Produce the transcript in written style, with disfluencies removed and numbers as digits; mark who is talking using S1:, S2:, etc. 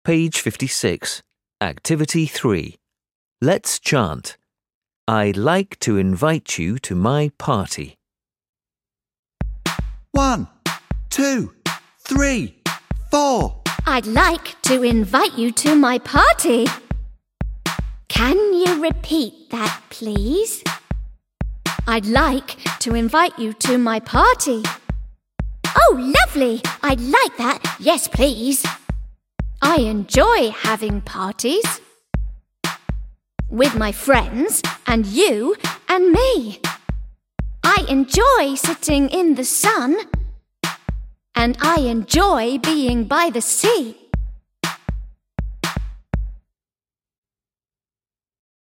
S1: Page 56. Activity 3. Let's chant. I'd like to invite you to my party.
S2: 1, 2, 3, 4.
S3: I'd like to invite you to my party. Can you repeat that, please? I'd like to invite you to my party. Oh, lovely! I'd like that. Yes, please. I enjoy having parties with my friends and you and me. I enjoy sitting in the sun and I enjoy being by the sea.